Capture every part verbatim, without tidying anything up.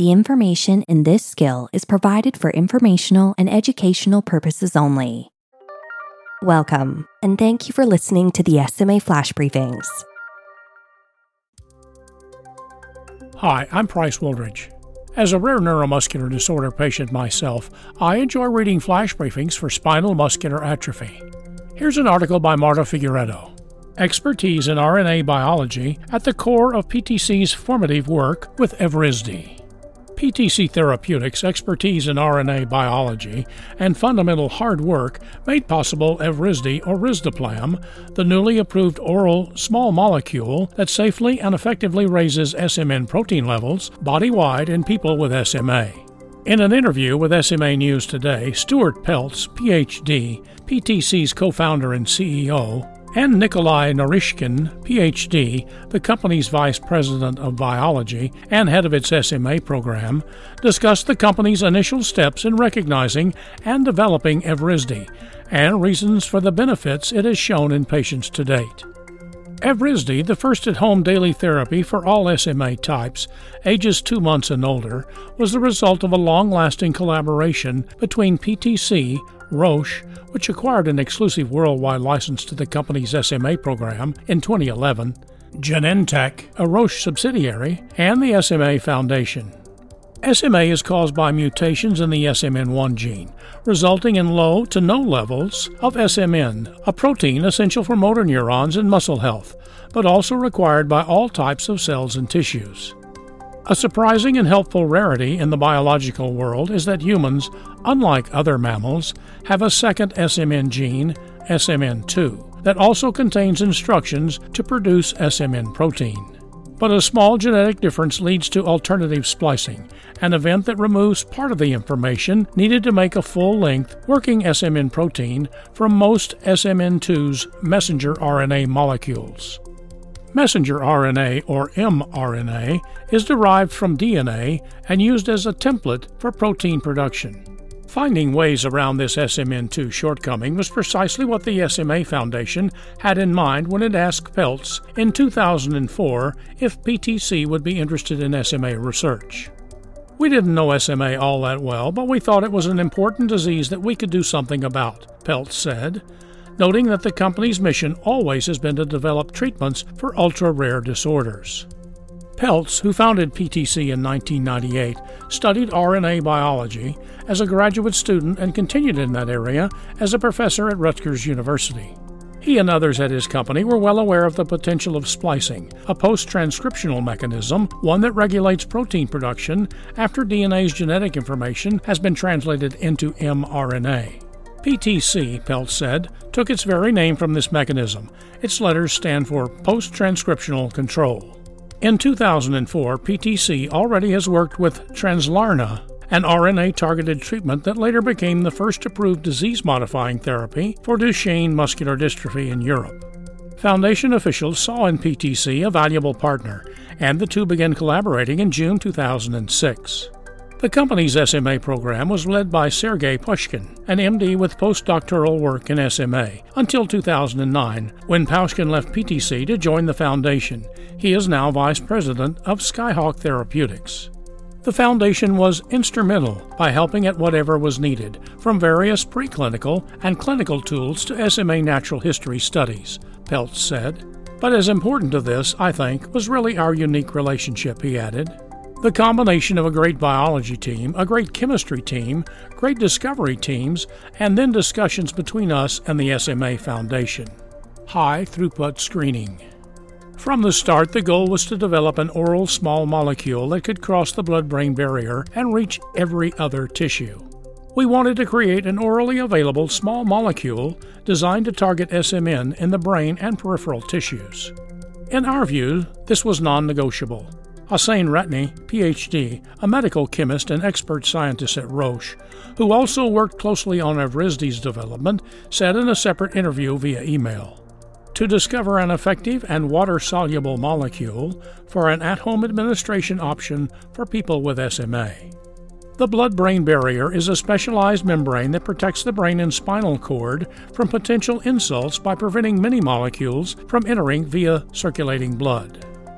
The information in this skill is provided for informational and educational purposes only. Welcome, and thank you for listening to the S M A Flash Briefings. Hi, I'm Price Wooldridge. As a rare neuromuscular disorder patient myself, I enjoy reading flash briefings for spinal muscular atrophy. Here's an article by Marta Figueredo. Expertise in R N A biology at the core of P T C's formative work with Evrysdi. P T C Therapeutics' expertise in R N A biology and fundamental hard work made possible Evrysdi or Risdiplam, the newly approved oral small molecule that safely and effectively raises S M N protein levels body-wide in people with S M A. In an interview with S M A News Today, Stuart Peltz, P H D, P T C's co-founder and C E O, and Nikolai Narishkin, P H D, the company's vice president of biology and head of its S M A program, discussed the company's initial steps in recognizing and developing Evrysdi and reasons for the benefits it has shown in patients to date. Evrysdi, the first at-home daily therapy for all S M A types, ages two months and older, was the result of a long-lasting collaboration between P T C, Roche, which acquired an exclusive worldwide license to the company's S M A program in twenty eleven, Genentech, a Roche subsidiary, and the S M A Foundation. S M A is caused by mutations in the S M N one gene, resulting in low to no levels of S M N, a protein essential for motor neurons and muscle health, but also required by all types of cells and tissues. A surprising and helpful rarity in the biological world is that humans, unlike other mammals, have a second S M N gene, S M N two, that also contains instructions to produce S M N protein. But a small genetic difference leads to alternative splicing, an event that removes part of the information needed to make a full-length working S M N protein from most S M N two's messenger R N A molecules. Messenger R N A, or mRNA, is derived from D N A and used as a template for protein production. Finding ways around this S M N two shortcoming was precisely what the S M A Foundation had in mind when it asked Peltz in two thousand four if P T C would be interested in S M A research. We didn't know S M A all that well, but we thought it was an important disease that we could do something about, Peltz said, noting that the company's mission always has been to develop treatments for ultra-rare disorders. Peltz, who founded P T C in nineteen ninety-eight, studied R N A biology as a graduate student and continued in that area as a professor at Rutgers University. He and others at his company were well aware of the potential of splicing, a post-transcriptional mechanism, one that regulates protein production after D N A's genetic information has been translated into mRNA. P T C, Peltz said, took its very name from this mechanism. Its letters stand for post-transcriptional control. In two thousand four, P T C already has worked with Translarna, an R N A-targeted treatment that later became the first approved disease-modifying therapy for Duchenne muscular dystrophy in Europe. Foundation officials saw in P T C a valuable partner, and the two began collaborating in June two thousand six. The company's S M A program was led by Sergei Pushkin, an M D with postdoctoral work in S M A, until two thousand nine, when Pushkin left P T C to join the foundation. He is now vice president of Skyhawk Therapeutics. The foundation was instrumental by helping at whatever was needed, from various preclinical and clinical tools to S M A natural history studies, Peltz said. But as important to this, I think, was really our unique relationship, he added. The combination of a great biology team, a great chemistry team, great discovery teams, and then discussions between us and the S M A Foundation. High-throughput screening. From the start, the goal was to develop an oral small molecule that could cross the blood-brain barrier and reach every other tissue. We wanted to create an orally available small molecule designed to target S M N in the brain and peripheral tissues. In our view, this was non-negotiable. Hossein Ratney, P H D, a medical chemist and expert scientist at Roche, who also worked closely on Evrysdi's development, said in a separate interview via email, "To discover an effective and water-soluble molecule for an at-home administration option for people with S M A. The blood-brain barrier is a specialized membrane that protects the brain and spinal cord from potential insults by preventing many molecules from entering via circulating blood."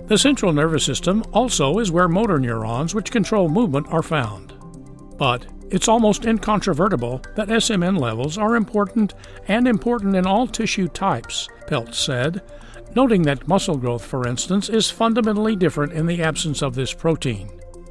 The central nervous system also is where motor neurons, which control movement, are found. But it's almost incontrovertible that S M N levels are important and important in all tissue types, Peltz said, noting that muscle growth, for instance, is fundamentally different in the absence of this protein.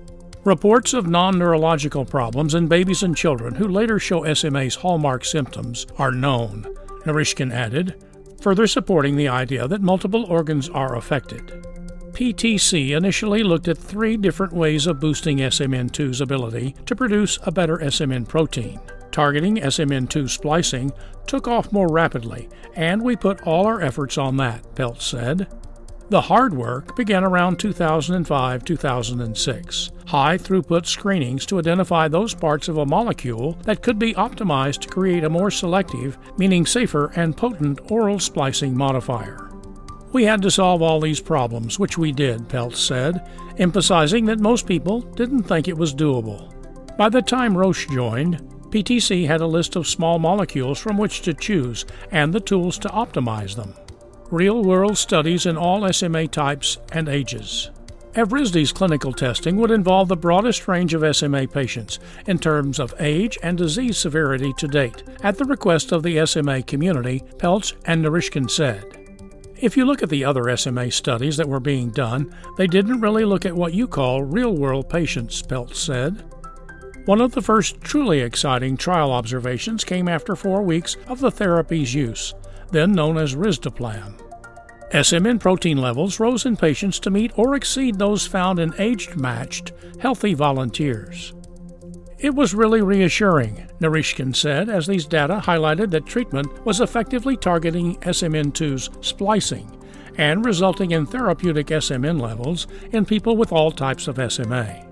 Reports of non-neurological problems in babies and children who later show S M A's hallmark symptoms are known, Narishkin added, further supporting the idea that multiple organs are affected. P T C initially looked at three different ways of boosting S M N two's ability to produce a better S M N protein. Targeting S M N two splicing took off more rapidly, and we put all our efforts on that, Peltz said. The hard work began around two thousand five to two thousand six. High-throughput screenings to identify those parts of a molecule that could be optimized to create a more selective, meaning safer and potent oral splicing modifier. We had to solve all these problems, which we did, Peltz said, emphasizing that most people didn't think it was doable. By the time Roche joined, P T C had a list of small molecules from which to choose and the tools to optimize them. Real-world studies in all S M A types and ages. Evrysdi's clinical testing would involve the broadest range of S M A patients in terms of age and disease severity to date, at the request of the S M A community, Peltz and Narishkin said. If you look at the other S M A studies that were being done, they didn't really look at what you call real-world patients, Peltz said. One of the first truly exciting trial observations came after four weeks of the therapy's use, then known as risdiplam. S M N protein levels rose in patients to meet or exceed those found in age-matched, healthy volunteers. It was really reassuring, Narishkin said, as these data highlighted that treatment was effectively targeting S M N two's splicing and resulting in therapeutic S M N levels in people with all types of S M A.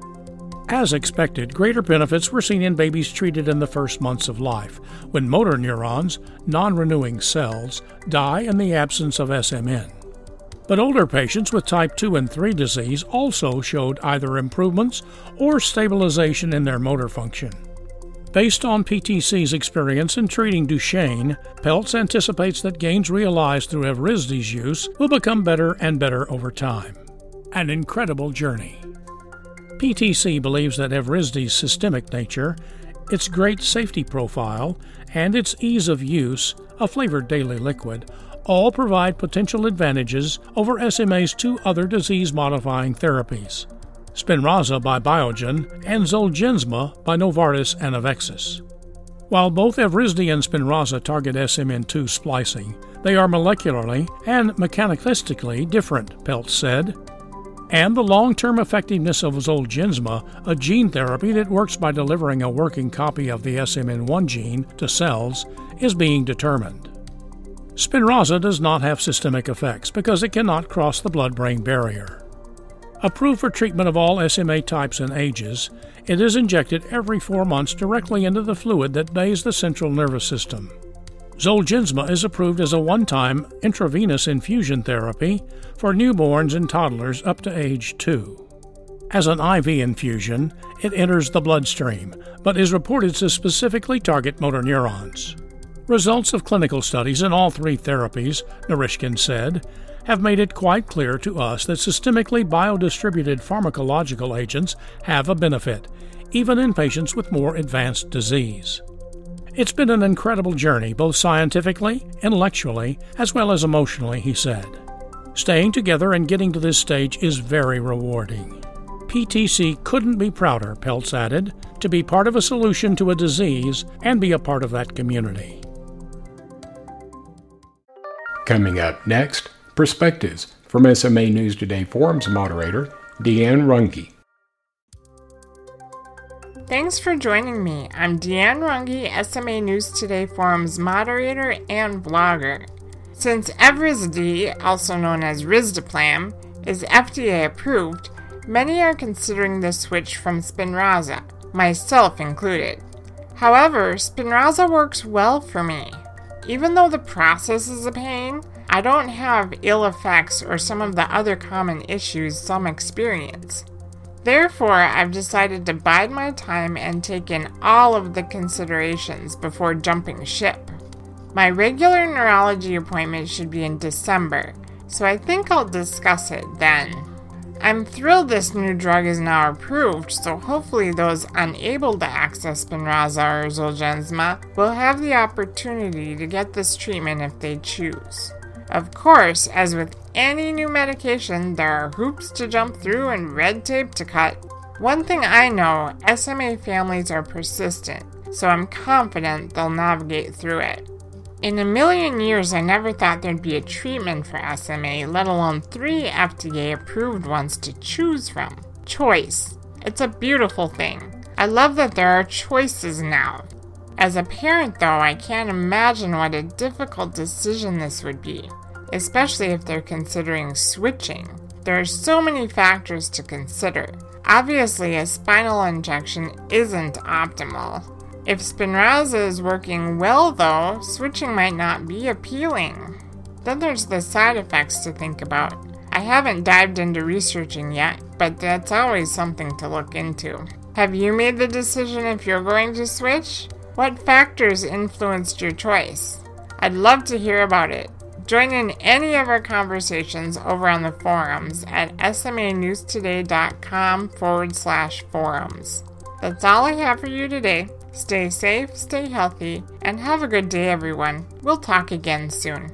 As expected, greater benefits were seen in babies treated in the first months of life, when motor neurons, non-renewing cells, die in the absence of S M N. But older patients with type two and three disease also showed either improvements or stabilization in their motor function. Based on P T C's experience in treating Duchenne, Peltz anticipates that gains realized through Evrysdi's use will become better and better over time. An incredible journey. P T C believes that Evrysdi's systemic nature, its great safety profile, and its ease of use, a flavored daily liquid, all provide potential advantages over S M A's two other disease-modifying therapies, Spinraza by Biogen and Zolgensma by Novartis and Avexis. While both Evrysdi and Spinraza target S M N two splicing, they are molecularly and mechanistically different, Peltz said. And the long-term effectiveness of Zolgensma, a gene therapy that works by delivering a working copy of the S M N one gene to cells, is being determined. Spinraza does not have systemic effects because it cannot cross the blood-brain barrier. Approved for treatment of all S M A types and ages, it is injected every four months directly into the fluid that bathes the central nervous system. Zolgensma is approved as a one-time intravenous infusion therapy for newborns and toddlers up to age two. As an I V infusion, it enters the bloodstream, but is reported to specifically target motor neurons. Results of clinical studies in all three therapies, Narishkin said, have made it quite clear to us that systemically biodistributed pharmacological agents have a benefit, even in patients with more advanced disease. It's been an incredible journey, both scientifically, intellectually, as well as emotionally, he said. Staying together and getting to this stage is very rewarding. P T C couldn't be prouder, Peltz added, to be part of a solution to a disease and be a part of that community. Coming up next, perspectives from S M A News Today Forums moderator Deanne Runge. Thanks for joining me. I'm Deanne Runge, S M A News Today Forum's moderator and blogger. Since Evrysdi, also known as risdiplam, is F D A approved, many are considering the switch from Spinraza, myself included. However, Spinraza works well for me. Even though the process is a pain, I don't have ill effects or some of the other common issues some experience. Therefore, I've decided to bide my time and take in all of the considerations before jumping ship. My regular neurology appointment should be in December, so I think I'll discuss it then. I'm thrilled this new drug is now approved, so hopefully those unable to access Spinraza or Zolgensma will have the opportunity to get this treatment if they choose. Of course, as with any new medication, there are hoops to jump through and red tape to cut. One thing I know, S M A families are persistent, so I'm confident they'll navigate through it. In a million years, I never thought there'd be a treatment for S M A, let alone three F D A-approved ones to choose from. Choice. It's a beautiful thing. I love that there are choices now. As a parent, though, I can't imagine what a difficult decision this would be, especially if they're considering switching. There are so many factors to consider. Obviously, a spinal injection isn't optimal. If Spinraza is working well, though, switching might not be appealing. Then there's the side effects to think about. I haven't dived into researching yet, but that's always something to look into. Have you made the decision if you're going to switch? What factors influenced your choice? I'd love to hear about it. Join in any of our conversations over on the forums at smanewstoday.com forward slash forums. That's all I have for you today. Stay safe, stay healthy, and have a good day, everyone. We'll talk again soon.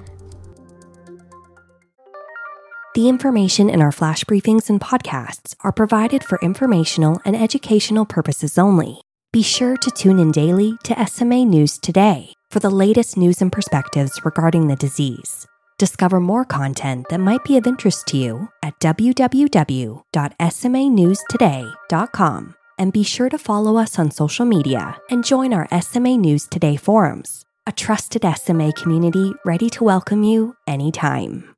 The information in our flash briefings and podcasts are provided for informational and educational purposes only. Be sure to tune in daily to S M A News Today for the latest news and perspectives regarding the disease. Discover more content that might be of interest to you at w w w dot s m a news today dot com. And be sure to follow us on social media and join our S M A News Today forums, a trusted S M A community ready to welcome you anytime.